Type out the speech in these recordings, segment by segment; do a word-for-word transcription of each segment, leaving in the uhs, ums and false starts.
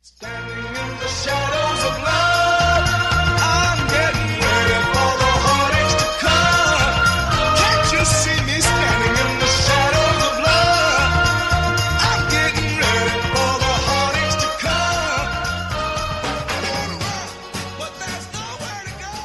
Standing in the shadows of love, I'm getting ready for the heartaches to come. Can't you see me standing in the shadows of love? I'm getting ready for the heartaches to come. I wanna run, but there's nowhere to go.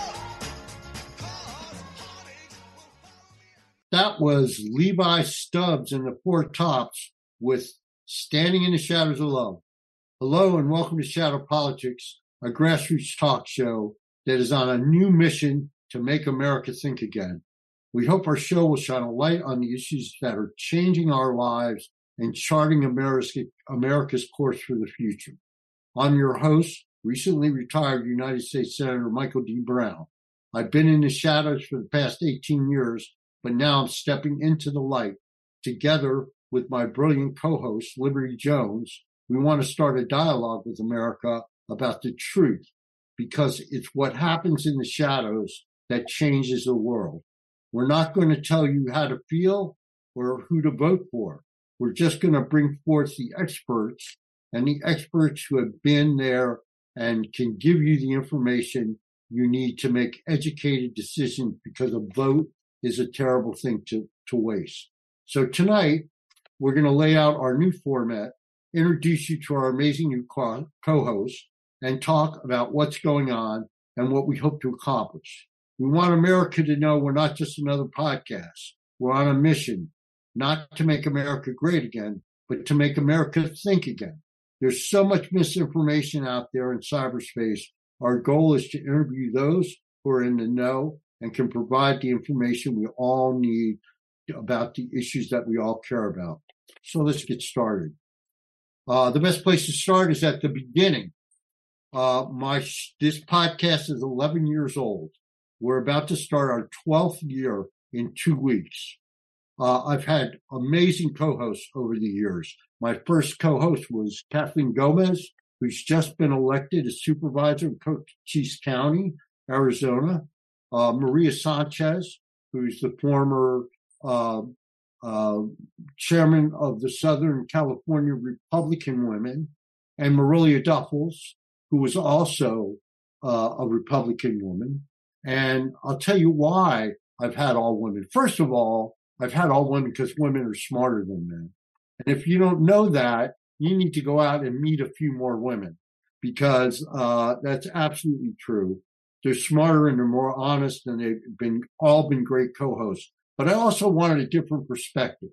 'Cause heartaches will follow me. That was Levi Stubbs and the Four Tops with Standing in the Shadows of Love. Hello and welcome to Shadow Politics, a grassroots talk show that is on a new mission to make America think again. We hope our show will shine a light on the issues that are changing our lives and charting America, America's course for the future. I'm your host, recently retired United States Senator Michael D. Brown. I've been in the shadows for the past eighteen years, but now I'm stepping into the light. Together with my brilliant co-host, Liberty Jones, we want to start a dialogue with America about the truth, because it's what happens in the shadows that changes the world. We're not going to tell you how to feel or who to vote for. We're just going to bring forth the experts and the experts who have been there and can give you the information you need to make educated decisions, because a vote is a terrible thing to, to waste. So tonight, we're going to lay out our new format, introduce you to our amazing new co- co-host, and talk about what's going on and what we hope to accomplish. We want America to know we're not just another podcast. We're on a mission, not to make America great again, but to make America think again. There's so much misinformation out there in cyberspace. Our goal is to interview those who are in the know and can provide the information we all need about the issues that we all care about. So let's get started. Uh, the best place to start is at the beginning. Uh, my, this podcast is eleven years old. We're about to start our twelfth year in two weeks. Uh, I've had amazing co-hosts over the years. My first co-host was Kathleen Gomez, who's just been elected as supervisor in Cochise County, Arizona. Uh, Maria Sanchez, who's the former, uh, Uh, chairman of the Southern California Republican Women, and Marilia Duffels, who was also uh, a Republican woman. And I'll tell you why I've had all women. First of all, I've had all women because women are smarter than men. And if you don't know that, you need to go out and meet a few more women, because uh, that's absolutely true. They're smarter and they're more honest, and they've been all been great co-hosts. But I also wanted a different perspective.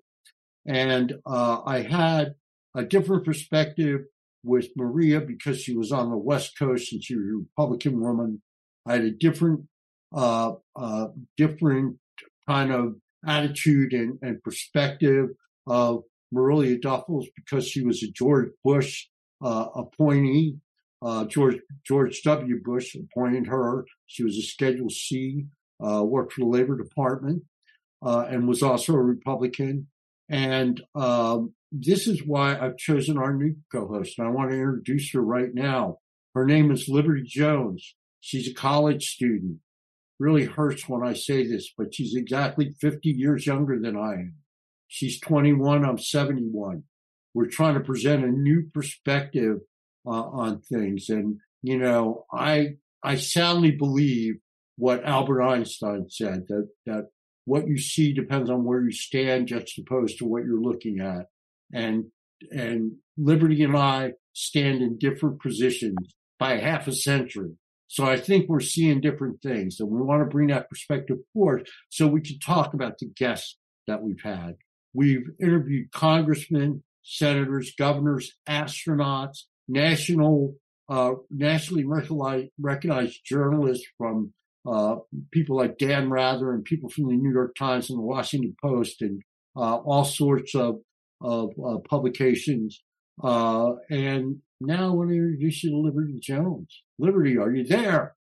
And uh, I had a different perspective with Maria because she was on the West Coast and she was a Republican woman. I had a different, uh, uh, different kind of attitude and, and perspective of Marilia Duffels because she was a George Bush uh, appointee. Uh, George George W. Bush appointed her. She was a Schedule C, uh, worked for the Labor Department. Uh, and was also a Republican. And um, this is why I've chosen our new co-host. And I want to introduce her right now. Her name is Liberty Jones. She's a college student. Really hurts when I say this, but she's exactly fifty years younger than I am. She's twenty-one. I'm seventy-one. We're trying to present a new perspective uh, on things. And, you know, I I soundly believe what Albert Einstein said, that that what you see depends on where you stand juxtaposed to what you're looking at. And, and Liberty and I stand in different positions by half a century. So I think we're seeing different things, and we want to bring that perspective forward so we can talk about the guests that we've had. We've interviewed congressmen, senators, governors, astronauts, national, uh, nationally recognized, recognized journalists from Uh, people like Dan Rather and people from the New York Times and the Washington Post and uh, all sorts of, of uh, publications. Uh, and now I want to introduce you to Liberty Jones. Liberty, are you there?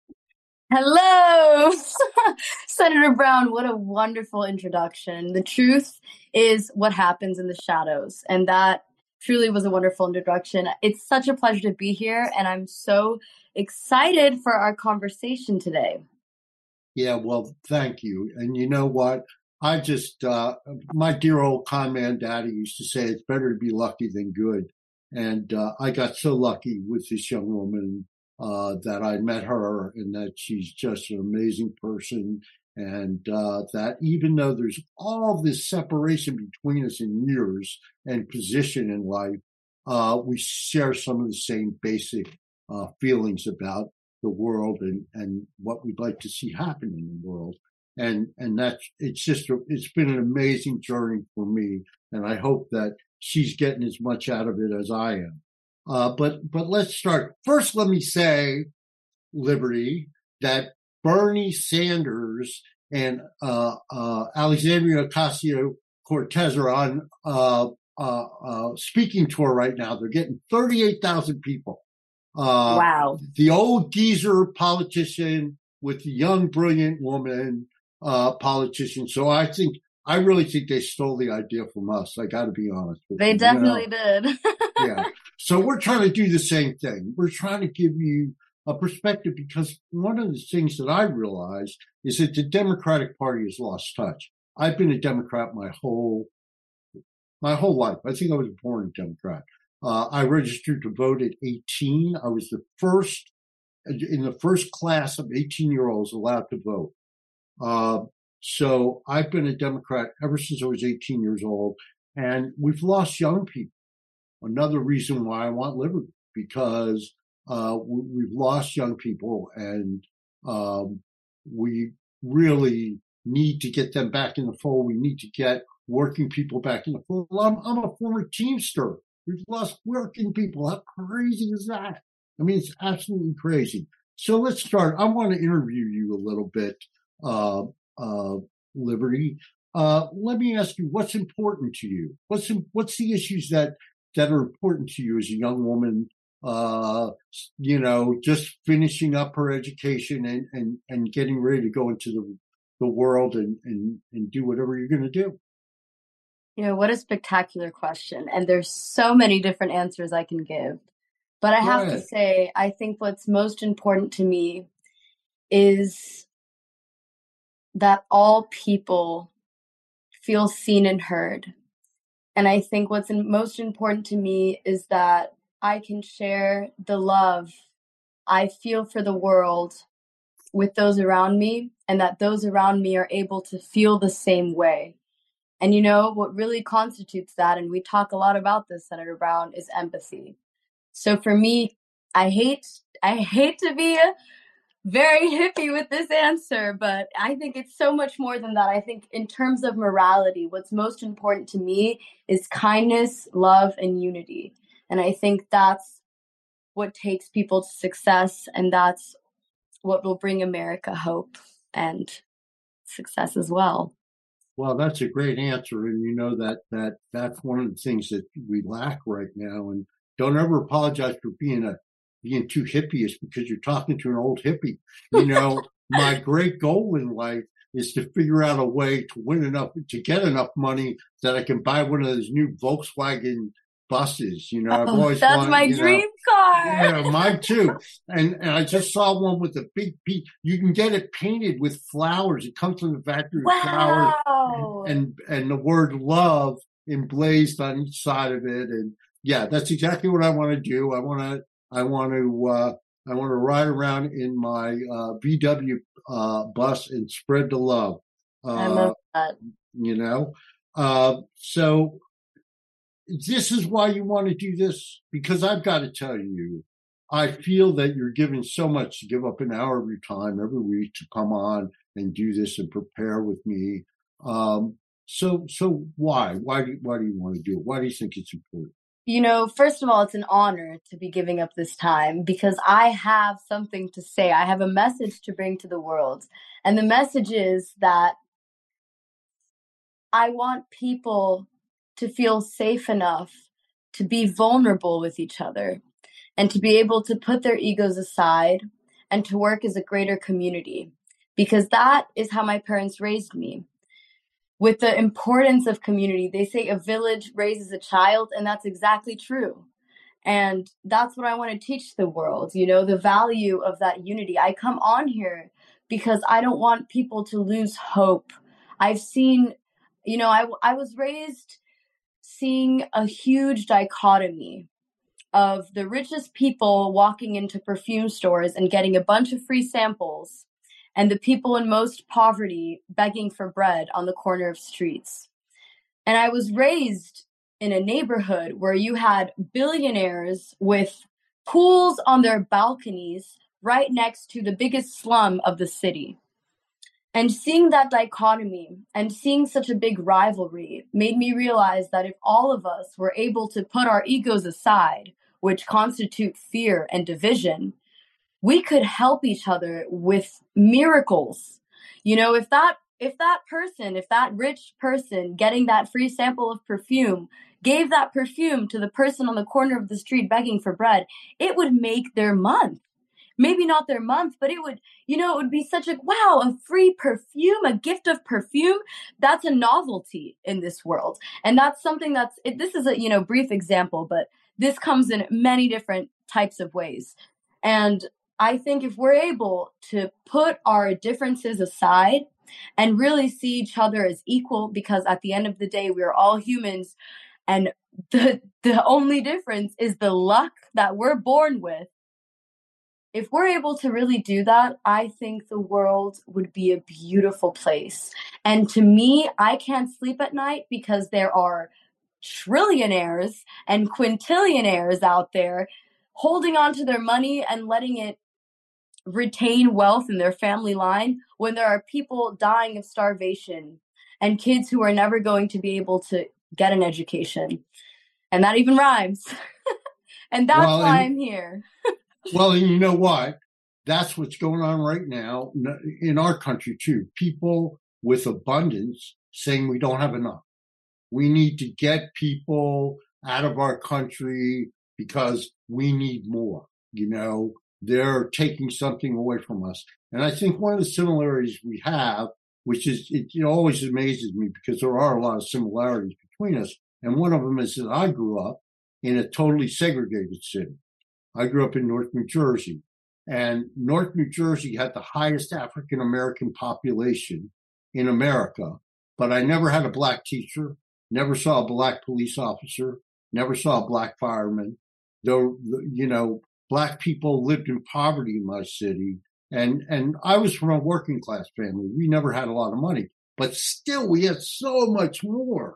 Hello, Senator Brown. What a wonderful introduction. The truth is what happens in the shadows. And that truly was a wonderful introduction. It's such a pleasure to be here. And I'm so excited for our conversation today. Yeah, well, thank you. And you know what? I just, uh, my dear old con man daddy used to say, it's better to be lucky than good. And uh, I got so lucky with this young woman uh, that I met her, and that she's just an amazing person. And uh, that even though there's all this separation between us in years and position in life, uh, we share some of the same basic uh, feelings about the world and, and what we'd like to see happen in the world. And, and that's, it's just, it's been an amazing journey for me. And I hope that she's getting as much out of it as I am. Uh, but, but let's start. First, let me say, Liberty, that Bernie Sanders and, uh, uh, Alexandria Ocasio-Cortez are on, uh, uh, uh, speaking tour right now. They're getting thirty-eight thousand people. Uh, Wow. The old geezer politician with the young, brilliant woman, uh, politician. So I think, I really think they stole the idea from us. I got to be honest with They you. definitely You know? did. Yeah. So we're trying to do the same thing. We're trying to give you a perspective, because one of the things that I realized is that the Democratic Party has lost touch. I've been a Democrat my whole, my whole life. I think I was born a Democrat. Uh, I registered to vote at eighteen. I was the first, in the first class of eighteen year olds allowed to vote. Uh, so I've been a Democrat ever since I was eighteen years old, and we've lost young people. Another reason why I want liberty, because uh, we, we've lost young people, and um, we really need to get them back in the fold. We need to get working people back in the fold. I'm, I'm a former Teamster. We've lost working people. How crazy is that? I mean, it's absolutely crazy. So let's start. I want to interview you a little bit, uh, uh, Liberty. Uh, let me ask you, what's important to you? What's what's the issues that that are important to you as a young woman, uh, you know, just finishing up her education and, and, and getting ready to go into the, the world and, and, and do whatever you're going to do? You know, what a spectacular question. And there's so many different answers I can give. But I Go have ahead. to say, I think what's most important to me is that all people feel seen and heard. And I think what's most important to me is that I can share the love I feel for the world with those around me, and that those around me are able to feel the same way. And you know, what really constitutes that, and we talk a lot about this, Senator Brown, is empathy. So for me, I hate, I hate to be a very hippie with this answer, but I think it's so much more than that. I think in terms of morality, what's most important to me is kindness, love, and unity. And I think that's what takes people to success, and that's what will bring America hope and success as well. Well, that's a great answer. And you know that, that that's one of the things that we lack right now. And don't ever apologize for being a, being too hippie-ish, because you're talking to an old hippie. You know, my great goal in life is to figure out a way to win enough, to get enough money that I can buy one of those new Volkswagen buses. You know, I've Oh, always that's wanted, my you know, dream car. yeah, mine too. And, and I just saw one with a big piece. You can get it painted with flowers. It comes from the factory with flowers, Wow. and, and the word love emblazed on each side of it. And yeah, that's exactly what I want to do. I want to, I want to, uh, I want to ride around in my, uh, V W, uh, bus and spread the love. Uh, I love that. you know, uh, so this is why you want to do this, because I've got to tell you, I feel that you're giving so much to give up an hour of your time every week to come on and do this and prepare with me. Um, so, so why, why do, why do you want to do it? Why do you think it's important? You know, first of all, it's an honor to be giving up this time, because I have something to say. I have a message to bring to the world. And the message is that I want people to feel safe enough to be vulnerable with each other, and to be able to put their egos aside and to work as a greater community, because that is how my parents raised me. With the importance of community, they say a village raises a child, and that's exactly true. And that's what I want to teach the world, you know, the value of that unity. I come on here because I don't want people to lose hope. I've seen, you know, I, I was raised seeing a huge dichotomy of the richest people walking into perfume stores and getting a bunch of free samples, and the people in most poverty begging for bread on the corner of streets. And I was raised in a neighborhood where you had billionaires with pools on their balconies right next to the biggest slum of the city. And seeing that dichotomy and seeing such a big rivalry made me realize that if all of us were able to put our egos aside, which constitute fear and division, we could help each other with miracles. You know, if that if that person, if that rich person getting that free sample of perfume gave that perfume to the person on the corner of the street begging for bread, it would make their month. Maybe not their month, but it would, you know, it would be such a, wow, a free perfume, a gift of perfume. That's a novelty in this world. And that's something that's, it, this is a, you know, brief example, but this comes in many different types of ways. And I think if we're able to put our differences aside and really see each other as equal, because at the end of the day, we're all humans, and the the only difference is the luck that we're born with. If we're able to really do that, I think the world would be a beautiful place. And to me, I can't sleep at night because there are trillionaires and quintillionaires out there holding on to their money and letting it retain wealth in their family line when there are people dying of starvation and kids who are never going to be able to get an education. And that even rhymes. And that's Well, why and- I'm here. Well, and you know what? That's what's going on right now in our country too. People with abundance saying we don't have enough. We need to get people out of our country because we need more. You know, they're taking something away from us. And I think one of the similarities we have, which is, it, it always amazes me because there are a lot of similarities between us. And one of them is that I grew up in a totally segregated city. I grew up in North New Jersey, and North New Jersey had the highest African American population in America, but I never had a black teacher, never saw a black police officer, never saw a black fireman. Though, you know, black people lived in poverty in my city, and, and I was from a working class family. We never had a lot of money, but still we had so much more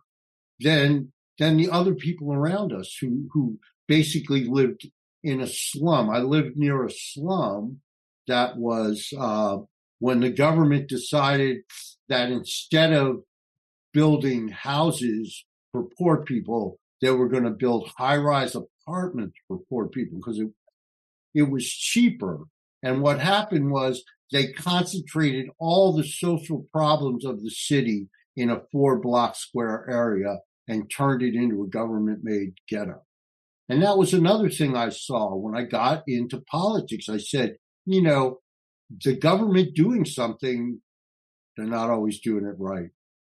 than, than the other people around us who, who basically lived in a slum. I lived near a slum that was, uh, when the government decided that instead of building houses for poor people, they were going to build high-rise apartments for poor people because it, it was cheaper. And what happened was they concentrated all the social problems of the city in a four block square area and turned it into a government-made ghetto. And that was another thing I saw when I got into politics. I said, you know, the government doing something, they're not always doing it right.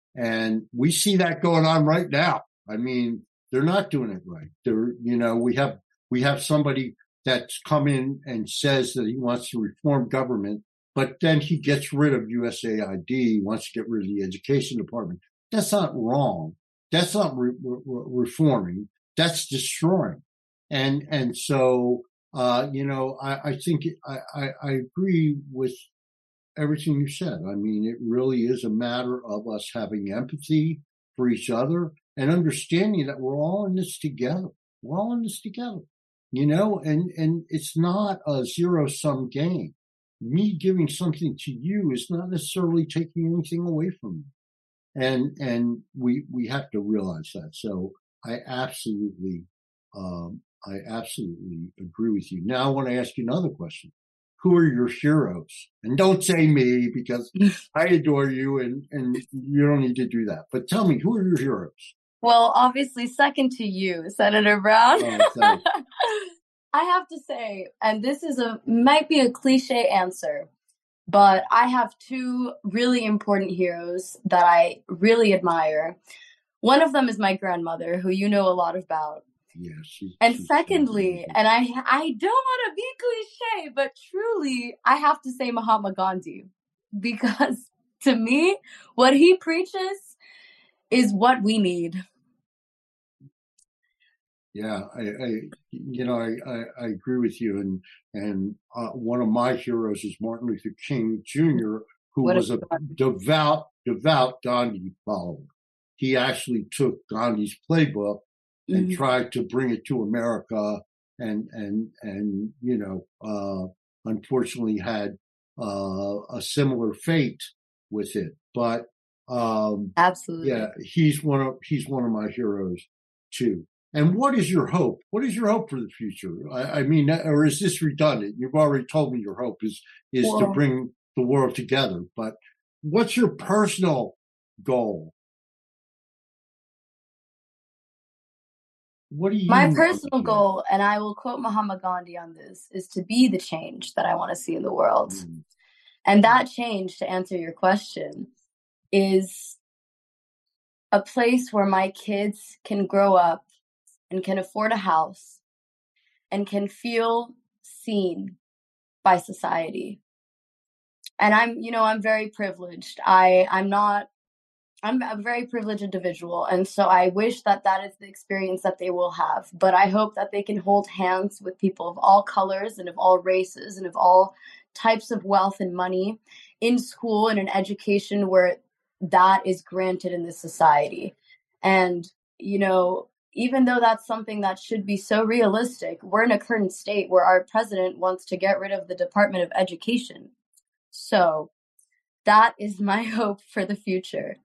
And we see that going on right now. I mean, they're not doing it right. They're, you know, we have, we have somebody that's come in and says that he wants to reform government, but then he gets rid of U S A I D, wants to get rid of the education department. That's not wrong. That's not re- re- reforming. That's destroying. And, and so, uh, you know, I, I think I, I, I agree with everything you said. I mean, it really is a matter of us having empathy for each other and understanding that we're all in this together. We're all in this together, you know, and, and it's not a zero sum game. Me giving something to you is not necessarily taking anything away from you. And, and we, we have to realize that. So I absolutely, um, I absolutely agree with you. Now I want to ask you another question. Who are your heroes? And don't say me because I adore you and, and you don't need to do that. But tell me, who are your heroes? Well, obviously second to you, Senator Brown. Oh, thanks. I have to say, and this is a might be a cliche answer, but I have two really important heroes that I really admire. One of them is my grandmother, who you know a lot about. Yeah, she, And she's secondly, amazing. and I I don't want to be cliche, but truly, I have to say Mahatma Gandhi, because to me, what he preaches is what we need. Yeah, I, I you know, I, I, I agree with you. And and uh, one of my heroes is Martin Luther King Junior, who What a was a devout, devout Gandhi follower. He actually took Gandhi's playbook and Mhm. tried to bring it to America, and and and you know, uh, unfortunately had uh, a similar fate with it. But um, Absolutely. yeah, he's one of he's one of my heroes too. And what is your hope? What is your hope for the future? I, I mean, or is this redundant? You've already told me your hope is is to Well, bring the world together. But what's your personal goal? What do my you want to personal do? goal, and I will quote Mahatma Gandhi on this, is to be the change that I want to see in the world. Mm. And that change, to answer your question, is a place where my kids can grow up and can afford a house and can feel seen by society. And I'm, you know, I'm very privileged. I, I'm not, I'm a very privileged individual. And so I wish that that is the experience that they will have. But I hope that they can hold hands with people of all colors and of all races and of all types of wealth and money in school and in education where that is granted in this society. And, you know, even though that's something that should be so realistic, we're in a current state where our president wants to get rid of the Department of Education. So that is my hope for the future.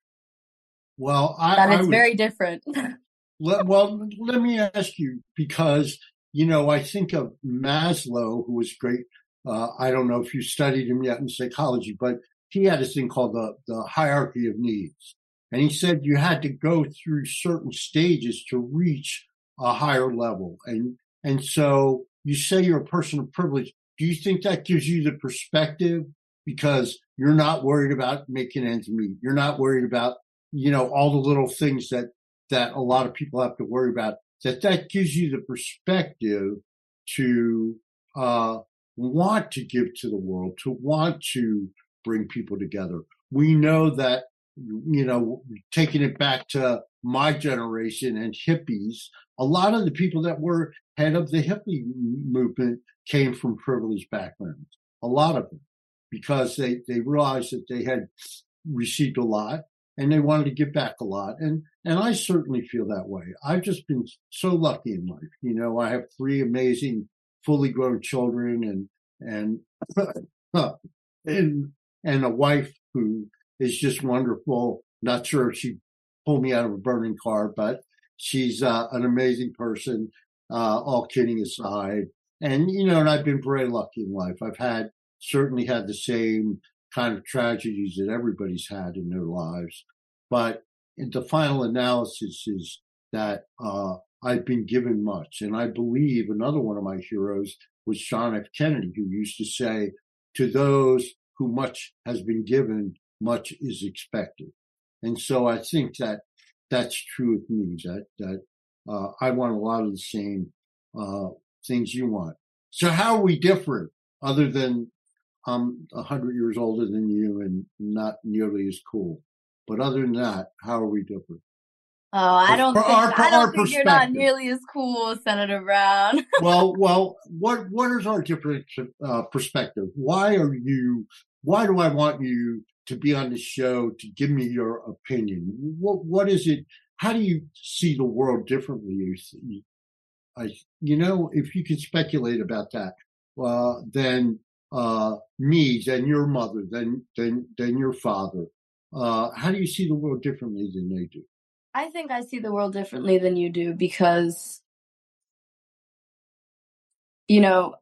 Well, I, That I is would very different. let, well, let me ask you, because you know, I think of Maslow, who was great. Uh, I don't know if you studied him yet in psychology, but he had this thing called the the hierarchy of needs, and he said you had to go through certain stages to reach a higher level. And and so you say you're a person of privilege. Do you think that gives you the perspective because you're not worried about making ends meet? You're not worried about, you know, all the little things that that a lot of people have to worry about, that that gives you the perspective to uh, want to give to the world, to want to bring people together. We know that, you know, taking it back to my generation and hippies, a lot of the people that were head of the hippie movement came from privileged backgrounds, a lot of them, because they, they realized that they had received a lot and they wanted to give back a lot. And, and I certainly feel that way. I've just been so lucky in life. You know, I have three amazing, fully grown children and, and, and, and a wife who is just wonderful. Not sure if she pulled me out of a burning car, but she's uh, an amazing person, uh, all kidding aside. And, you know, and I've been very lucky in life. I've had, certainly had the same kind of tragedies that everybody's had in their lives. But the final analysis is that uh, I've been given much. And I believe another one of my heroes was John F. Kennedy, who used to say, to those who much has been given, much is expected. And so I think that that's true with me, that, that uh, I want a lot of the same uh, things you want. So how are we different other than I'm a hundred years older than you and not nearly as cool. But other than that, how are we different? Oh, I don't For think our, I our don't think you're not perspective. nearly as cool, Senator Brown. well, well, what what is our different uh, perspective? Why are you? Why do I want you to be on the show to give me your opinion? What what is it? How do you see the world differently? I, you know, if you could speculate about that, uh, then uh, me, then your mother, then then then your father. Uh, how do you see the world differently than they do? I think I see the world differently than you do because, you know,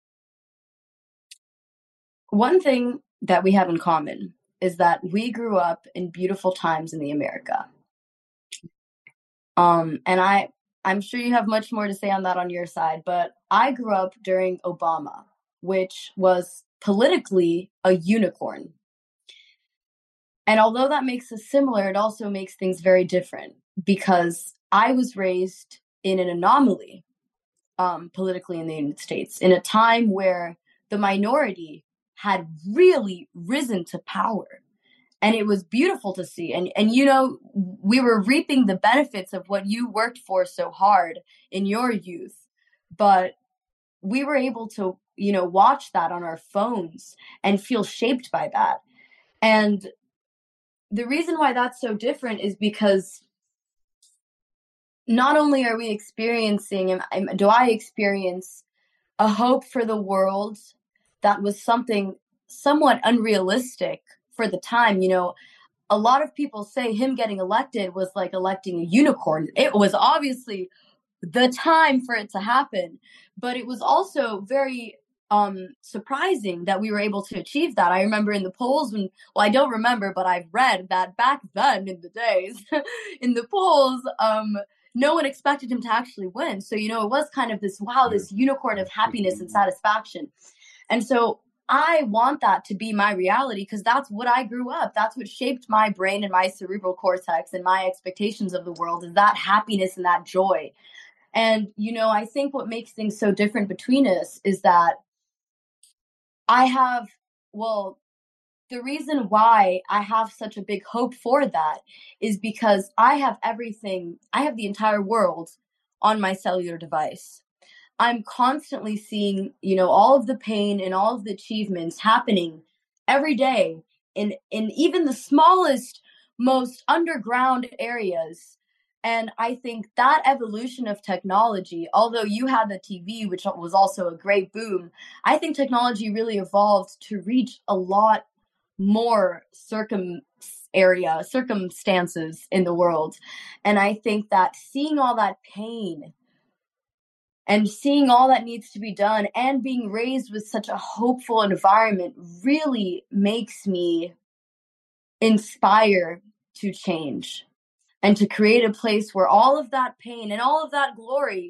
one thing that we have in common is that we grew up in beautiful times in the America. Um, and I, I'm sure you have much more to say on that on your side, but I grew up during Obama, which was politically a unicorn. And although that makes us similar, it also makes things very different because I was raised in an anomaly um, politically in the United States, in a time where the minority had really risen to power. And it was beautiful to see. And, and, you know, we were reaping the benefits of what you worked for so hard in your youth. But we were able to, you know, watch that on our phones and feel shaped by that. And the reason why that's so different is because not only are we experiencing, do I experience a hope for the world that was something somewhat unrealistic for the time. You know, a lot of people say him getting elected was like electing a unicorn. It was obviously the time for it to happen, but it was also very um, surprising that we were able to achieve that. I remember in the polls when, well, I don't remember, but I've read that back then in the days, in the polls, um, no one expected him to actually win. So, you know, it was kind of this, wow, this unicorn of happiness and satisfaction. And so I want that to be my reality because that's what I grew up. That's what shaped my brain and my cerebral cortex and my expectations of the world, is that happiness and that joy. And, you know, I think what makes things so different between us is that I have, well, the reason why I have such a big hope for that is because I have everything, I have the entire world on my cellular device. I'm constantly seeing, you know, all of the pain and all of the achievements happening every day in, in even the smallest, most underground areas. And I think that evolution of technology, although you had the T V, which was also a great boom, I think technology really evolved to reach a lot more circum area, circumstances in the world. And I think that seeing all that pain and seeing all that needs to be done and being raised with such a hopeful environment really makes me inspire to change and to create a place where all of that pain and all of that glory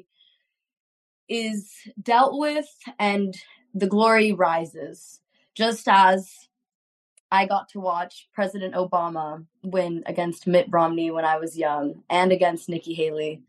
is dealt with and the glory rises. Just as I got to watch President Obama win against Mitt Romney when I was young and against Nikki Haley.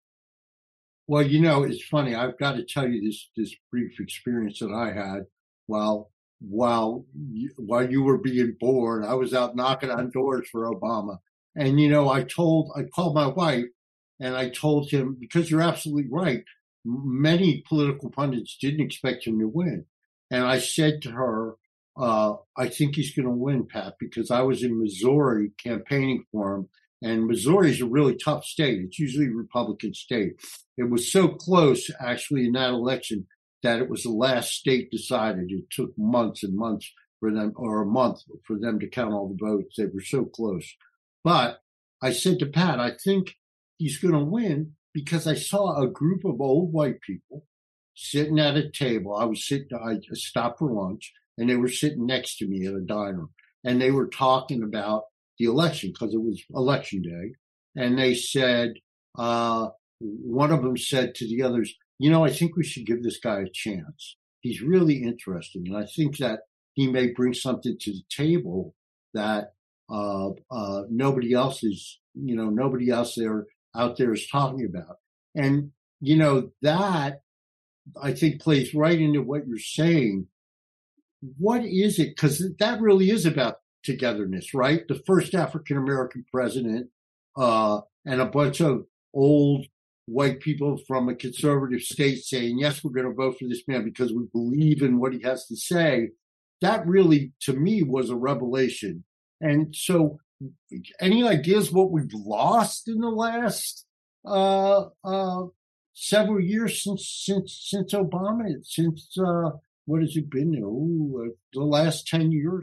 Well, you know, it's funny. I've got to tell you this this brief experience that I had while while you, while you were being born. I was out knocking on doors for Obama, and you know, I told I called my wife and I told him, because you're absolutely right. Many political pundits didn't expect him to win, and I said to her, uh, "I think he's going to win, Pat," because I was in Missouri campaigning for him. And Missouri is a really tough state. It's usually a Republican state. It was so close, actually, in that election that it was the last state decided. It took months and months for them, or a month for them to count all the votes. They were so close. But I said to Pat, I think he's going to win because I saw a group of old white people sitting at a table. I was sitting, I stopped for lunch, and they were sitting next to me at a diner. And they were talking about the election because it was election day. And they said, uh, one of them said to the others, you know, I think we should give this guy a chance. He's really interesting. And I think that he may bring something to the table that, uh, uh, nobody else is, you know, nobody else there out there is talking about. And, you know, that I think plays right into what you're saying. What is it? Because that really is about togetherness, right? The first African-American president, uh, and a bunch of old white people from a conservative state saying, yes, we're going to vote for this man because we believe in what he has to say. That really, to me, was a revelation. And so any ideas what we've lost in the last, uh, uh, several years since, since, since Obama, since, uh, what has it been? Oh, uh, the last ten years?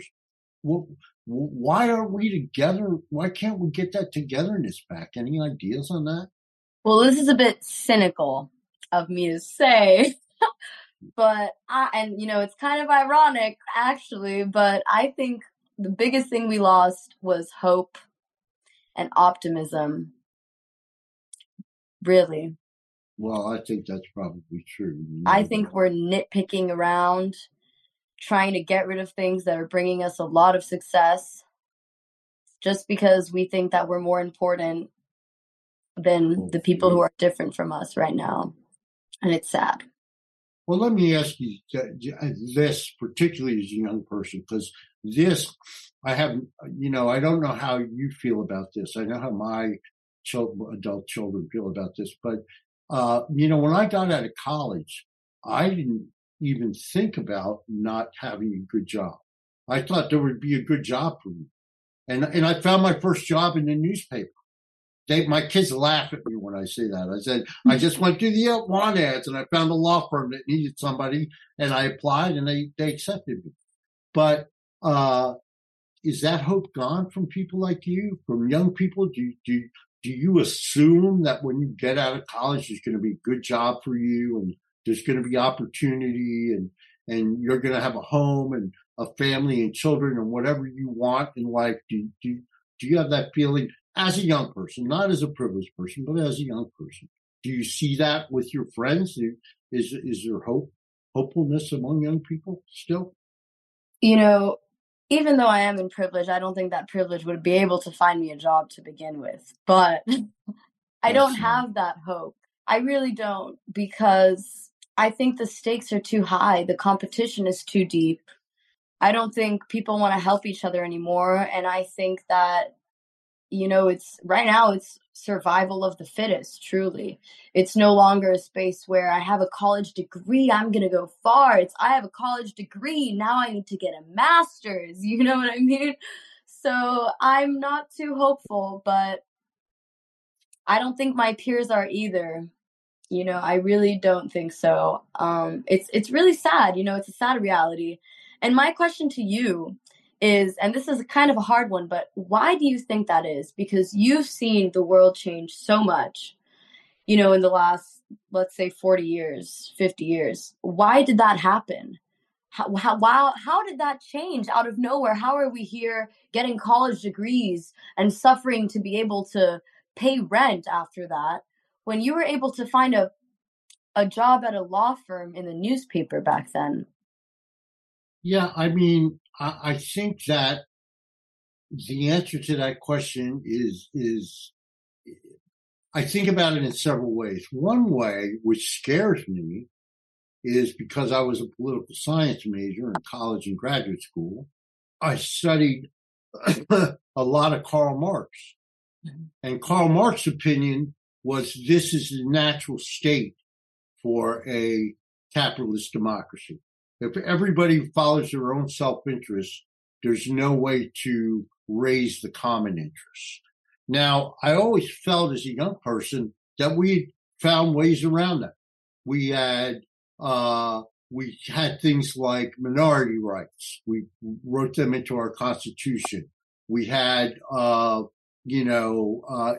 Why aren't we together? Why can't we get that togetherness back? Any ideas on that? Well, this is a bit cynical of me to say, but I, and you know, it's kind of ironic actually, but I think the biggest thing we lost was hope and optimism. Really. Well, I think that's probably true. You know, I think we're nitpicking around, trying to get rid of things that are bringing us a lot of success just because we think that we're more important than the people who are different from us right now. And it's sad. Well, let me ask you this, particularly as a young person, because this, I have, you know, I don't know how you feel about this. I know how my children, adult children feel about this, but, uh, you know, when I got out of college, I didn't even think about not having a good job. I thought there would be a good job for me. And, and I found my first job in the newspaper. They, my kids laugh at me when I say that. I said, I just went through the want ads and I found a law firm that needed somebody and I applied and they, they accepted me. But, uh, is that hope gone from people like you, from young people? Do, do, do you assume that when you get out of college, there's going to be a good job for you and there's going to be opportunity and, and you're going to have a home and a family and children and whatever you want in life? Do, do, do you have that feeling as a young person, not as a privileged person, but as a young person? Do you see that with your friends? Is, is there hope, hopefulness among young people still? You know, even though I am in privilege, I don't think that privilege would be able to find me a job to begin with. But I don't have that hope. I really don't, because I think the stakes are too high. The competition is too deep. I don't think people want to help each other anymore. And I think that, you know, it's right now it's survival of the fittest, truly. It's no longer a space where I have a college degree, I'm going to go far. It's I have a college degree, now I need to get a master's. You know what I mean? So I'm not too hopeful, but I don't think my peers are either. You know, I really don't think so. Um, it's it's really sad. You know, it's a sad reality. And my question to you is, and this is kind of a hard one, but why do you think that is? Because you've seen the world change so much, you know, in the last, let's say forty years, fifty years. Why did that happen? How, how, how, how did that change out of nowhere? How are we here getting college degrees and suffering to be able to pay rent after that, when you were able to find a, a job at a law firm in the newspaper back then? Yeah, I mean, I, I think that the answer to that question is, is, I think about it in several ways. One way, which scares me, is because I was a political science major in college and graduate school, I studied a lot of Karl Marx. And Karl Marx's opinion was this is the natural state for a capitalist democracy. If everybody follows their own self-interest, there's no way to raise the common interest. Now, I always felt as a young person that we found ways around that. We had, uh, we had things like minority rights. We wrote them into our Constitution. We had, uh, you know, uh,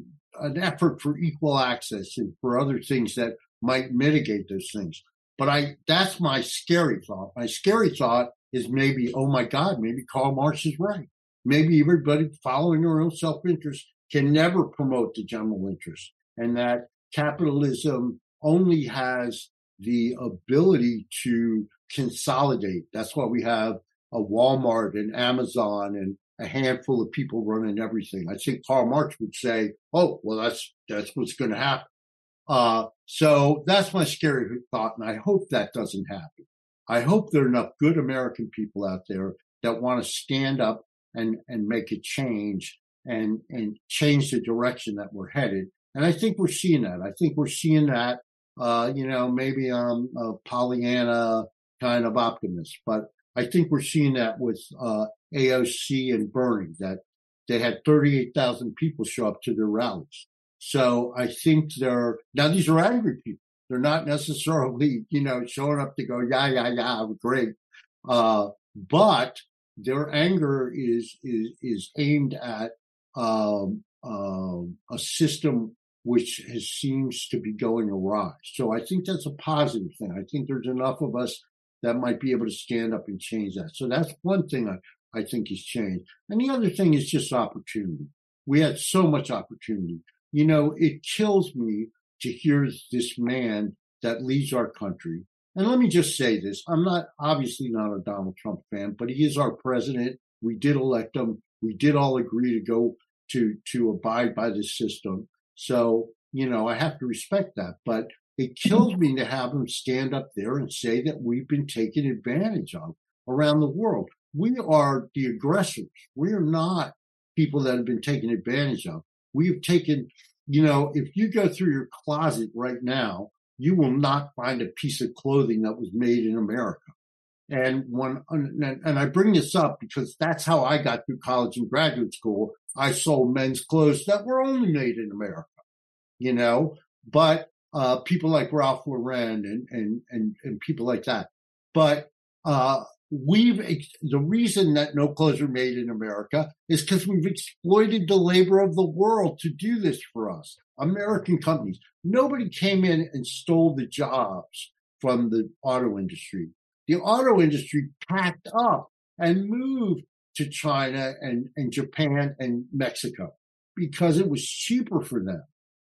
an effort for equal access and for other things that might mitigate those things. But I, that's my scary thought. My scary thought is maybe, oh my God, maybe Karl Marx is right. Maybe everybody following their own self-interest can never promote the general interest, and that capitalism only has the ability to consolidate. That's why we have a Walmart and Amazon and a handful of people running everything. I think Karl Marx would say, oh, well, that's, that's what's going to happen. Uh, so that's my scary thought. And I hope that doesn't happen. I hope there are enough good American people out there that want to stand up and, and make a change and, and change the direction that we're headed. And I think we're seeing that. I think we're seeing that, uh, you know, maybe I'm a Pollyanna kind of optimist, but I think we're seeing that with, uh, A O C and Bernie, that they had thirty-eight thousand people show up to their rallies. So I think they're, now these are angry people. They're not necessarily, you know, showing up to go, yeah, yeah, yeah, great. Uh, but their anger is, is, is aimed at, um, um, a system which has, seems to be going awry. So I think that's a positive thing. I think there's enough of us that might be able to stand up and change that. So that's one thing I, I think has changed. And the other thing is just opportunity. We had so much opportunity. You know, it kills me to hear this man that leads our country. And let me just say this. I'm not, obviously not a Donald Trump fan, but he is our president. We did elect him. We did all agree to go to, to abide by the system. So, you know, I have to respect that, but it kills me to have him stand up there and say that we've been taken advantage of around the world. we are the aggressors. We are not people that have been taken advantage of. We've taken, you know, if you go through your closet right now, you will not find a piece of clothing that was made in America. And when, and I bring this up because that's how I got through college and graduate school. I sold men's clothes that were only made in America, you know, but, uh, people like Ralph Lauren and, and, and, and people like that. But, uh, we've, the reason that no clothes are made in America is because we've exploited the labor of the world to do this for us. American companies. Nobody came in and stole the jobs from the auto industry. The auto industry packed up and moved to China and, and Japan and Mexico because it was cheaper for them.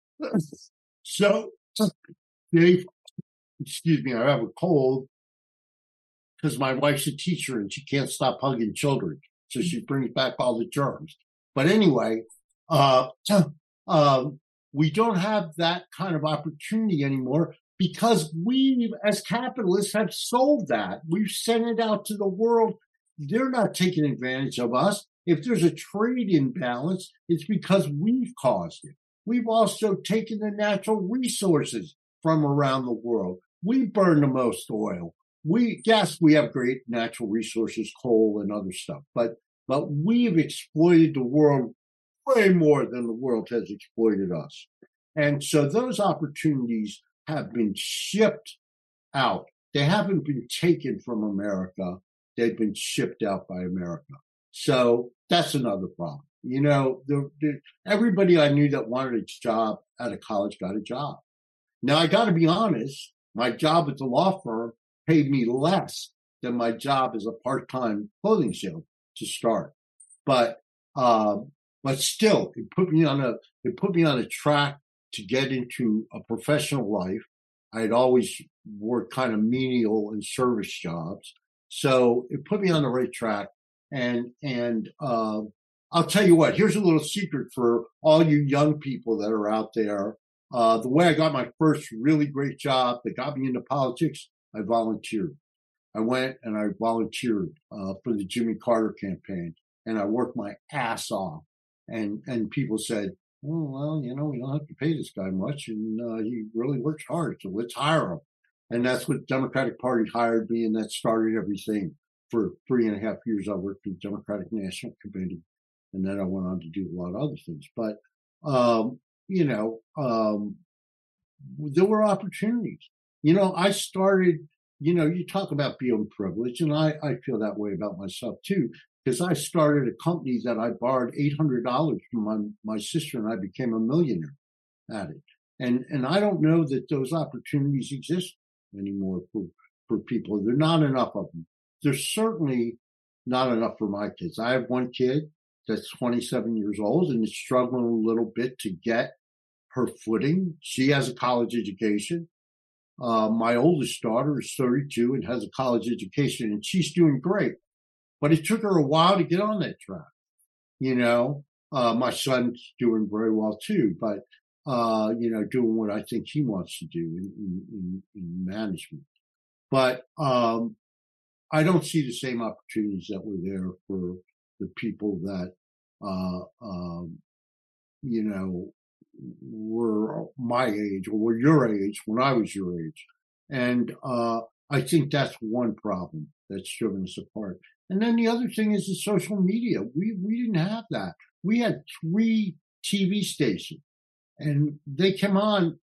So they, excuse me, I have a cold because my wife's a teacher and she can't stop hugging children. So she brings back all the germs. But anyway, uh, um, we don't have that kind of opportunity anymore because we, as capitalists, have sold that. We've sent it out to the world. They're not taking advantage of us. If there's a trade imbalance, it's because we've caused it. We've also taken the natural resources from around the world. We burn the most oil. We, yes, we have great natural resources, coal and other stuff, but, but we've exploited the world way more than the world has exploited us. And so those opportunities have been shipped out. They haven't been taken from America. They've been shipped out by America. So that's another problem. You know, the, the, everybody I knew that wanted a job out of college got a job. Now, I got to be honest, my job at the law firm paid me less than my job as a part-time clothing salesman to start. But, um, but still, it put me on a, it put me on a track to get into a professional life. I had always worked kind of menial and service jobs. So it put me on the right track. And, and, uh, I'll tell you what, here's a little secret for all you young people that are out there. Uh, the way I got my first really great job that got me into politics, I volunteered. I went and I volunteered, uh, for the Jimmy Carter campaign and I worked my ass off. And, and people said, oh, well, you know, we don't have to pay this guy much and, uh, he really works hard. So let's hire him. And that's what the Democratic Party hired me. And that started everything. For three and a half years, I worked for the Democratic National Committee. And then I went on to do a lot of other things. But, um, you know, um, there were opportunities. You know, I started, you know, you talk about being privileged, and I, I feel that way about myself too, because I started a company that I borrowed eight hundred dollars from my, my sister, and I became a millionaire at it. And, and I don't know that those opportunities exist anymore for, for people. There are not enough of them. There's certainly not enough for my kids. I have one kid that's twenty-seven years old and is struggling a little bit to get her footing. She has a college education. Uh, my oldest daughter is thirty-two and has a college education, and she's doing great. But it took her a while to get on that track. You know, uh, my son's doing very well too, but, uh, you know, doing what I think he wants to do in, in, in management. But, um, I don't see the same opportunities that were there for the people that, uh, um, you know, were my age or were your age when I was your age. And, uh, I think that's one problem that's driven us apart. And then the other thing is the social media. We, we didn't have that. We had three T V stations and they came on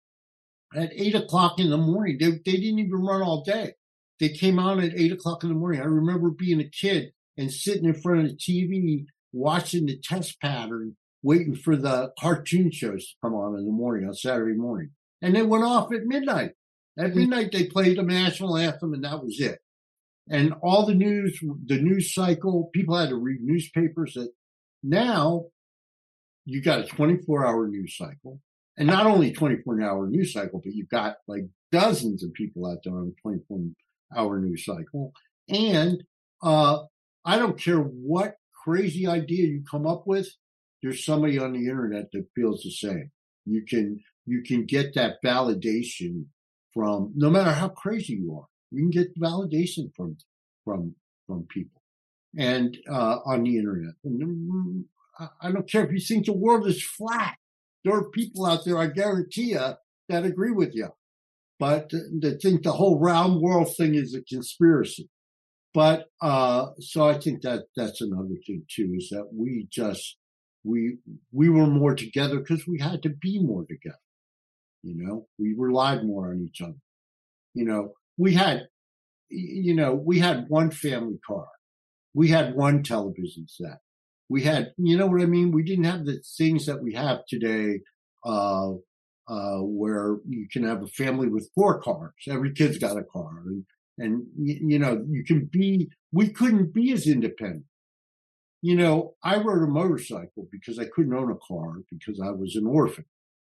at eight o'clock in the morning. They, they didn't even run all day. They came on at eight o'clock in the morning. I remember being a kid and sitting in front of the T V, watching the test pattern, waiting for the cartoon shows to come on in the morning, on Saturday morning. And they went off at midnight. At midnight, they played the national anthem and that was it. And all the news, the news cycle, people had to read newspapers. That now you got a twenty-four hour news cycle, and not only twenty-four hour news cycle, but you've got like dozens of people out there on a twenty-four hour news cycle. And, uh, I don't care what crazy idea you come up with. There's somebody on the internet that feels the same. You can, you can get that validation from, no matter how crazy you are, you can get validation from, from, from people. and uh, on the internet. And um, I don't care if you think the world is flat. There are people out there, I guarantee you, that agree with you, but they think the whole round world thing is a conspiracy. But uh, so I think that that's another thing too, is that we just we we were more together because we had to be more together. You know, we relied more on each other. You know, we had, you know, we had one family car. We had one television set. We had, you know what I mean? We didn't have the things that we have today, uh, uh, where you can have a family with four cars. Every kid's got a car. And, and you, you know, you can be, we couldn't be as independent. You know, I rode a motorcycle because I couldn't own a car because I was an orphan.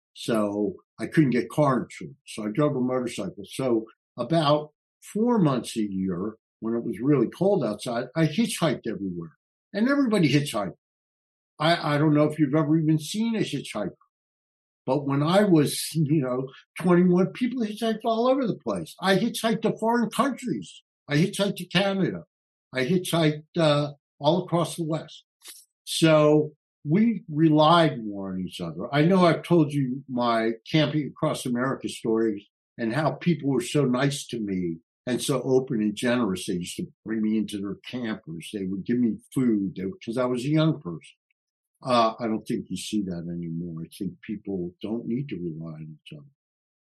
So I couldn't get car insurance. So I drove a motorcycle. So about four months a year, when it was really cold outside, I hitchhiked everywhere. And everybody hitchhiked. I, I don't know if you've ever even seen a hitchhiker. But when I was, you know, twenty-one, people hitchhiked all over the place. I hitchhiked to foreign countries. I hitchhiked to Canada. I hitchhiked uh, all across the West. So we relied more on each other. I know I've told you my camping across America stories and how people were so nice to me and so open and generous. They used to bring me into their campers. They would give me food because I was a young person. Uh, I don't think you see that anymore. I think people don't need to rely on each other.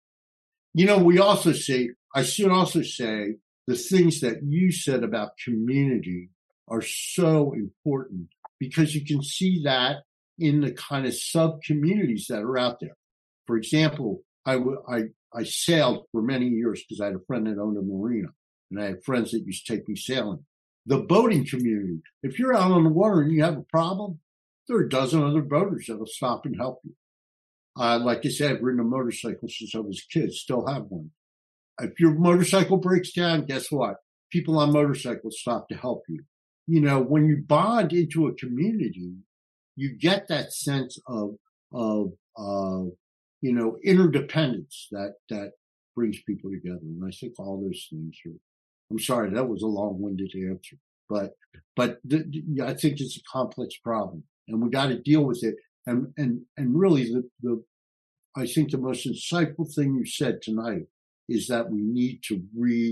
You know, we also say, I should also say, the things that you said about community are so important because you can see that in the kind of sub-communities that are out there. For example, I, w- I, I sailed for many years because I had a friend that owned a marina, and I had friends that used to take me sailing. The boating community, if you're out on the water and you have a problem, there are a dozen other boaters that'll stop and help you. Uh, like I said, I've ridden a motorcycle since I was a kid, still have one. If your motorcycle breaks down, guess what? People on motorcycles stop to help you. You know, when you bond into a community, you get that sense of, of, uh, you know, interdependence that, that brings people together. And I think all those things are, I'm sorry, that was a long-winded answer, but, but th- th- I think it's a complex problem and we got to deal with it. And, and, and really the, the, I think the most insightful thing you said tonight is that we need to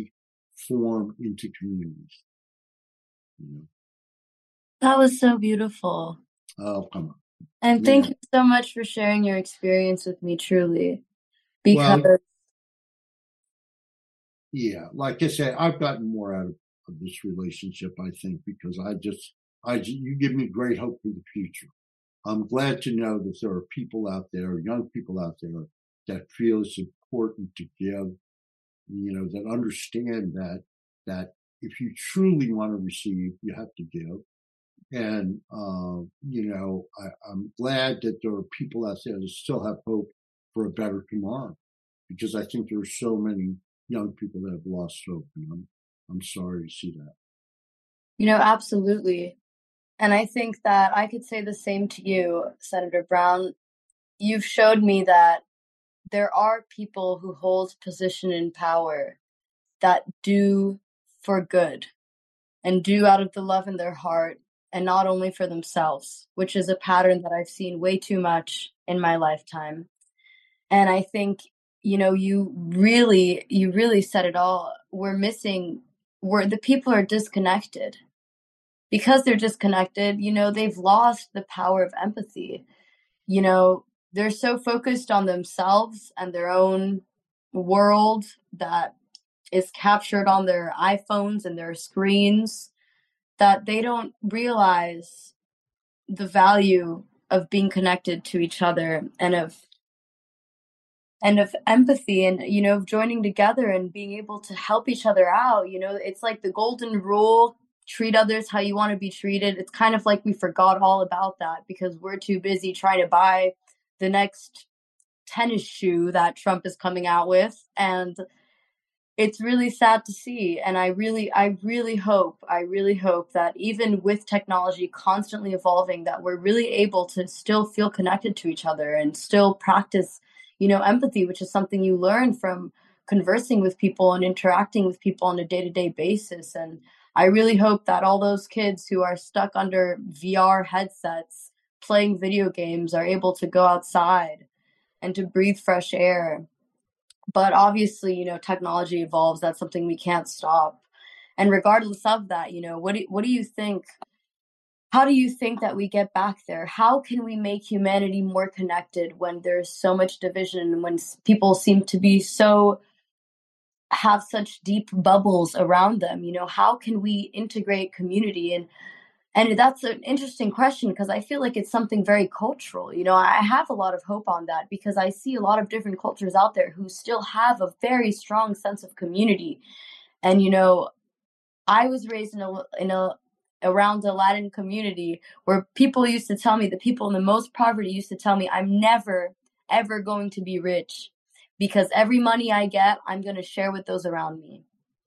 reform into communities. You know? That was so beautiful. Oh, come on. And thank Yeah. you so much for sharing your experience with me, truly. Because Well, yeah, like I said, I've gotten more out of, of this relationship, I think, because I just, I, you give me great hope for the future. I'm glad to know that there are people out there, young people out there, that feel it's important to give, you know, that understand that, that if you truly want to receive, you have to give. And, uh, you know, I, I'm glad that there are people out there that still have hope for a better tomorrow, because I think there are so many young people that have lost hope. And I'm, I'm sorry to see that. You know, absolutely. And I think that I could say the same to you, Senator Brown. You've showed me that there are people who hold position in power that do for good and do out of the love in their heart and not only for themselves, which is a pattern that I've seen way too much in my lifetime. And I think, you know, you really, you really said it all. We're missing, where the people are disconnected. Because they're disconnected, you know, they've lost the power of empathy. You know, they're so focused on themselves and their own world that is captured on their iPhones and their screens that they don't realize the value of being connected to each other and of and of empathy and, you know, of joining together and being able to help each other out. You know, it's like the golden rule: treat others how you want to be treated. It's kind of like we forgot all about that because we're too busy trying to buy the next tennis shoe that Trump is coming out with. And it's really sad to see. And I really, I really hope, I really hope that even with technology constantly evolving, that we're really able to still feel connected to each other and still practice, you know, empathy, which is something you learn from conversing with people and interacting with people on a day-to-day basis. And I really hope that all those kids who are stuck under V R headsets playing video games are able to go outside and to breathe fresh air. But obviously, you know, technology evolves. That's something we can't stop. And regardless of that, you know, what do, what do you think? How do you think that we get back there? How can we make humanity more connected when there's so much division and when people seem to be so have such deep bubbles around them? You know, how can we integrate community? And and that's an interesting question because I feel like it's something very cultural. You know, I have a lot of hope on that because I see a lot of different cultures out there who still have a very strong sense of community. And, you know, I was raised in a in a around the Latin community where people used to tell me, the people in the most poverty used to tell me, I'm never, ever going to be rich because every money I get, I'm going to share with those around me.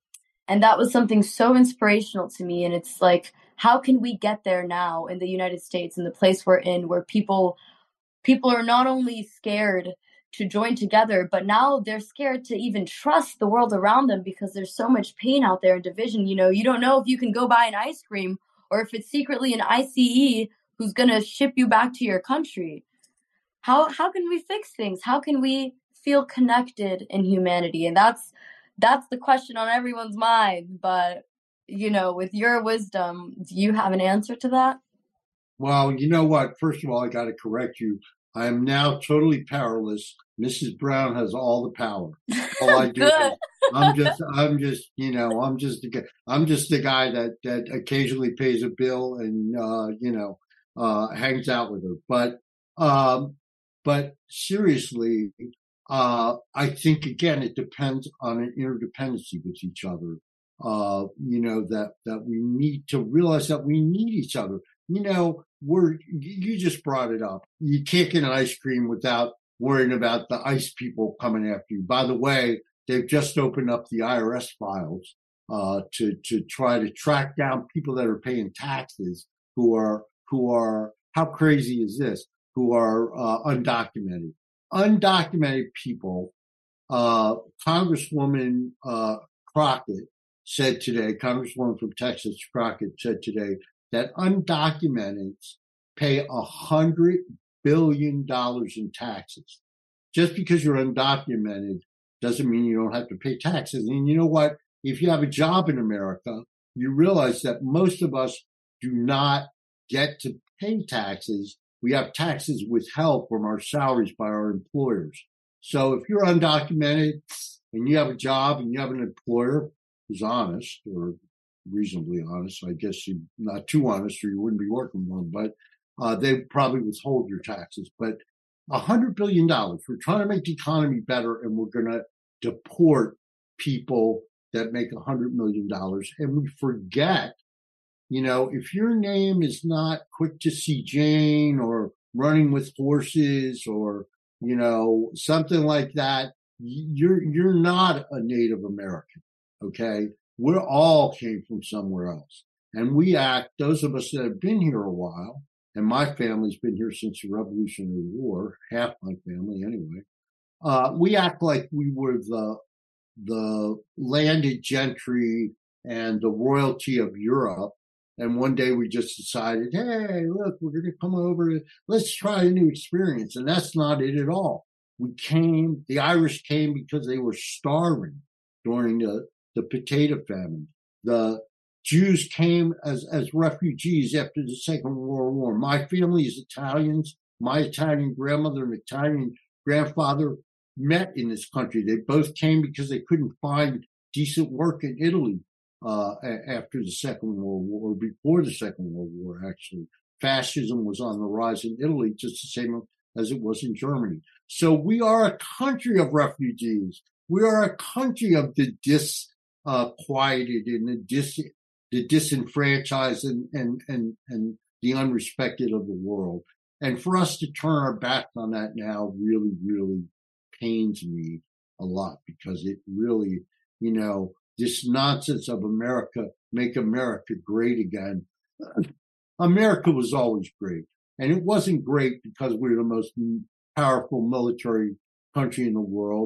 And that was something so inspirational to me. And it's like, how can we get there now in the United States, in the place we're in, where people people are not only scared to join together, but now they're scared to even trust the world around them because there's so much pain out there and division. You know, you don't know if you can go buy an ice cream or if it's secretly an I C E who's going to ship you back to your country. How how can we fix things? How can we feel connected in humanity? And that's that's the question on everyone's mind. But, you know, with your wisdom, do you have an answer to that? Well, you know what? First of all, I got to correct you. I am now totally powerless. Missus Brown has all the power. All I do is I'm just, I'm just, you know, I'm just, the, I'm just the guy that, that occasionally pays a bill and, uh, you know, uh, hangs out with her. But, um, but seriously, uh, I think again, it depends on an interdependency with each other. Uh, you know, that, that we need to realize that we need each other. You know, we're, you just brought it up. You can't get an ice cream without worrying about the ICE people coming after you. By the way, they've just opened up the I R S files, uh, to, to try to track down people that are paying taxes who are, who are, how crazy is this? Who are, uh, undocumented. Undocumented people, uh, Congresswoman, uh, Crockett said today, Congresswoman from Texas, Crockett said today, that undocumented pay a hundred billion dollars in taxes. Just because you're undocumented doesn't mean you don't have to pay taxes. And you know what? If you have a job in America, you realize that most of us do not get to pay taxes. We have taxes withheld from our salaries by our employers. So if you're undocumented and you have a job and you have an employer who's honest or reasonably honest, I guess you're not too honest or you wouldn't be working with them, but uh, they probably withhold your taxes. But a hundred billion dollars, we're trying to make the economy better and we're going to deport people that make a hundred million dollars. And we forget, you know, if your name is not Quick to See Jane or Running with Horses or, you know, something like that, you're, you're not a Native American. Okay. We all came from somewhere else. And we act, those of us that have been here a while, and my family's been here since the Revolutionary War, half my family anyway, uh, we act like we were the, the landed gentry and the royalty of Europe. And one day we just decided, hey, look, we're going to come over. Let's try a new experience. And that's not it at all. We came, the Irish came because they were starving during the, the potato famine. The Jews came as, as refugees after the Second World War. My family is Italians. My Italian grandmother and Italian grandfather met in this country. They both came because they couldn't find decent work in Italy uh, after the Second World War, or before the Second World War, actually. Fascism was on the rise in Italy just the same as it was in Germany. So we are a country of refugees. We are a country of the disquieted and the dis, the disenfranchised and, and, and, and the unrespected of the world. And for us to turn our back on that now really, really pains me a lot because it really, you know, this nonsense of America, make America great again. America was always great. And it wasn't great because we were the most powerful military country in the world.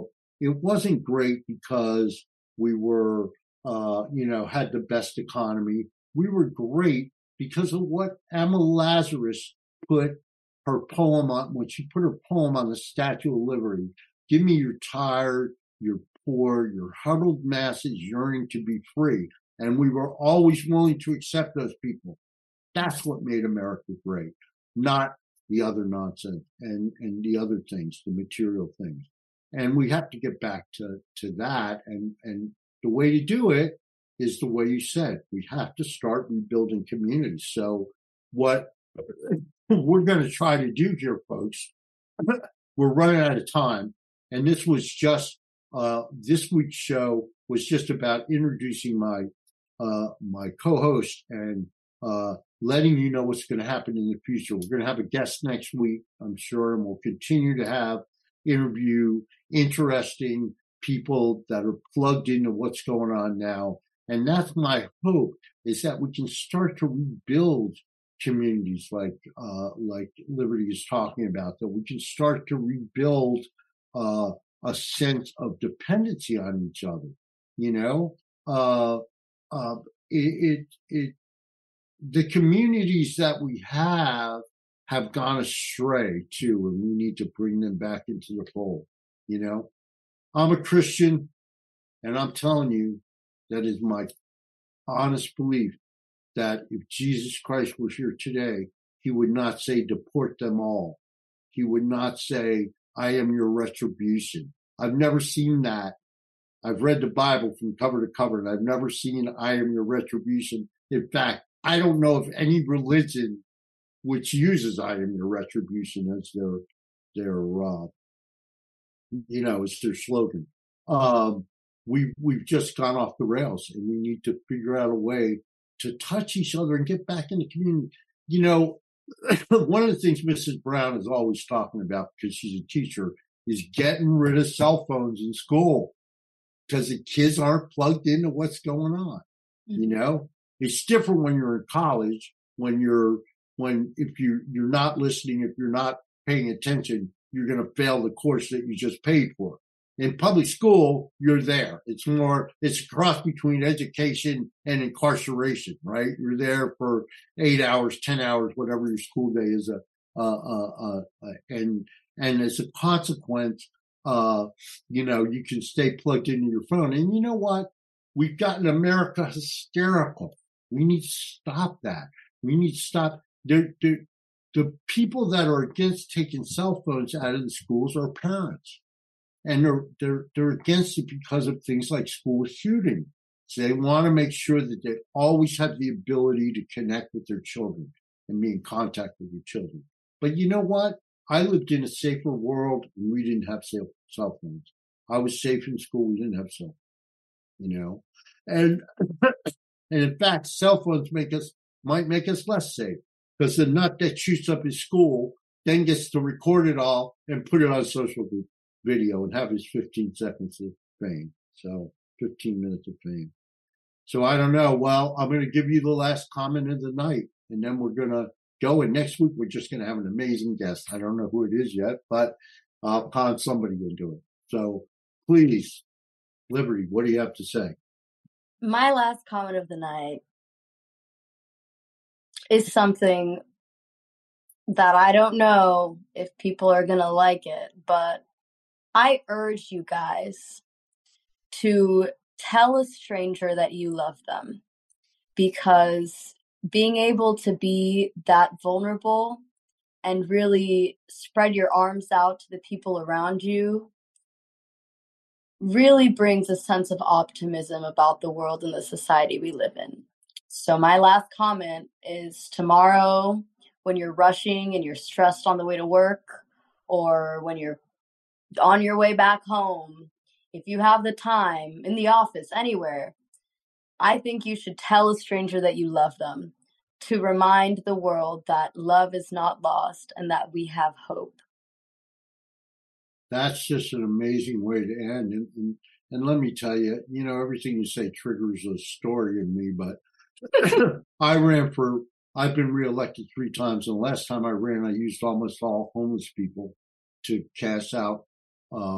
it wasn't great because we were, uh, you know, had the best economy. We were great because of what Emma Lazarus put her poem on, when she put her poem on the Statue of Liberty. Give me your tired, your poor, your huddled masses yearning to be free. And we were always willing to accept those people. That's what made America great, not the other nonsense and, and the other things, the material things. And we have to get back to, to that. And, and the way to do it is the way you said. We have to start rebuilding communities. So what we're going to try to do here, folks, we're running out of time. And this was just, uh, this week's show was just about introducing my, uh, my co-host and, uh, letting you know what's going to happen in the future. We're going to have a guest next week, I'm sure, and we'll continue to have interview interesting people that are plugged into what's going on now. And that's my hope, is that we can start to rebuild communities like, uh, like Liberty is talking about, that we can start to rebuild, uh, a sense of dependency on each other. You know, uh, uh, it, it, it, the communities that we have have gone astray too, and we need to bring them back into the fold. You know, I'm a Christian, and I'm telling you, that is my honest belief that if Jesus Christ was here today, he would not say, deport them all. He would not say, I am your retribution. I've never seen that. I've read the Bible from cover to cover, and I've never seen I am your retribution. In fact, I don't know of any religion which uses I am your retribution as their, their, uh, you know, as their slogan. Um, we, we've just gone off the rails, and we need to figure out a way to touch each other and get back in the community. You know, one of the things Missus Brown is always talking about, because she's a teacher, is getting rid of cell phones in school, because the kids aren't plugged into what's going on. Mm-hmm. You know, it's different when you're in college, when you're, when, if you, you're not listening, if you're not paying attention, you're going to fail the course that you just paid for. In public school, you're there. It's more, it's a cross between education and incarceration, right? You're there for eight hours, ten hours, whatever your school day is. Uh, uh, uh, uh, and, and as a consequence, uh, you know, you can stay plugged into your phone. And you know what? We've gotten America hysterical. We need to stop that. We need to stop. The, the, the people that are against taking cell phones out of the schools are parents. And they're, they're, they're against it because of things like school shooting. So they want to make sure that they always have the ability to connect with their children and be in contact with their children. But you know what? I lived in a safer world, and we didn't have cell phones. I was safe in school. We didn't have cell phones, you know, and, and in fact, cell phones make us, might make us less safe, because the nut that shoots up his school then gets to record it all and put it on social video and have his fifteen seconds of fame. So fifteen minutes of fame. So I don't know. Well, I'm going to give you the last comment of the night, and then we're going to go. And next week, we're just going to have an amazing guest. I don't know who it is yet, but I'll con somebody into it. So please, Liberty, what do you have to say? My last comment of the night is something that I don't know if people are going to like it, but I urge you guys to tell a stranger that you love them, because being able to be that vulnerable and really spread your arms out to the people around you really brings a sense of optimism about the world and the society we live in. So my last comment is, tomorrow, when you're rushing and you're stressed on the way to work, or when you're on your way back home, if you have the time, in the office, anywhere, I think you should tell a stranger that you love them, to remind the world that love is not lost and that we have hope. That's just an amazing way to end. And, and, and let me tell you, you know, everything you say triggers a story in me, but I ran for, I've been reelected three times. And the last time I ran, I used almost all homeless people to cast out um,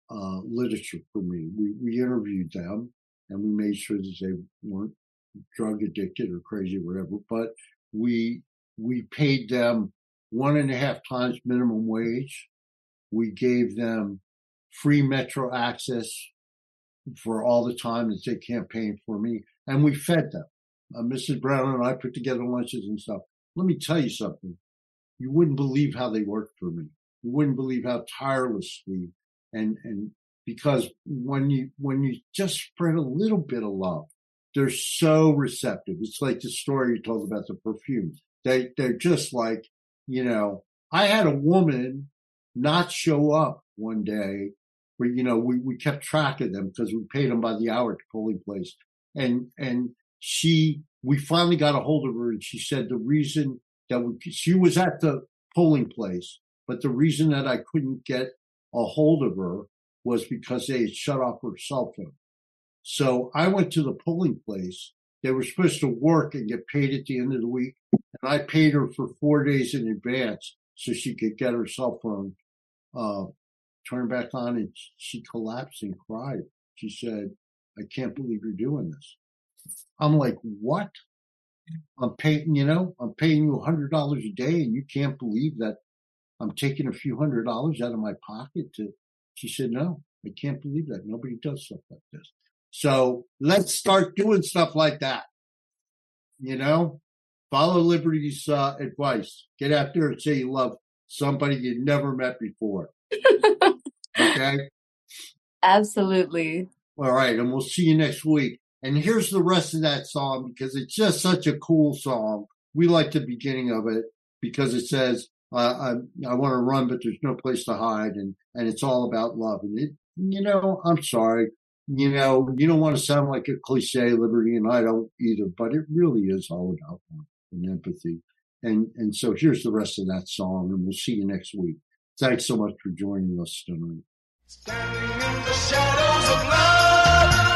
uh, literature for me. We, we interviewed them and we made sure that they weren't drug addicted or crazy or whatever, but we, we paid them one and a half times minimum wage. We gave them free metro access for all the time that they campaigned for me, and we fed them. Uh, Missus Brown and I put together lunches and stuff. Let me tell you something. You wouldn't believe how they worked for me. You wouldn't believe how tirelessly, and, and because when you, when you just spread a little bit of love, they're so receptive. It's like the story you told about the perfume. They, they're just like, you know, I had a woman not show up one day, but, you know, we, we kept track of them because we paid them by the hour at the polling place. And, and she, we finally got a hold of her and she said the reason that we, she was at the polling place, but the reason that I couldn't get a hold of her was because they had shut off her cell phone. So I went to the polling place. They were supposed to work and get paid at the end of the week. And I paid her for four days in advance so she could get her cell phone, uh, turned back on, and she collapsed and cried. She said, I can't believe you're doing this. I'm like, what? I'm paying, you know, I'm paying you a hundred dollars a day and you can't believe that I'm taking a few hundred dollars out of my pocket to, she said, no, I can't believe that. Nobody does stuff like this. So let's start doing stuff like that. You know, follow Liberty's uh, advice. Get out there and say you love somebody you never met before. Okay? Absolutely. All right. And we'll see you next week. And here's the rest of that song because it's just such a cool song. We like the beginning of it because it says, uh, I, I want to run, but there's no place to hide. And, and it's all about love. And it, you know, I'm sorry. You know, you don't want to sound like a cliche, Liberty, and I don't either, but it really is all about love and empathy. And, and so here's the rest of that song, and we'll see you next week. Thanks so much for joining us tonight. Standing in the shadows of love.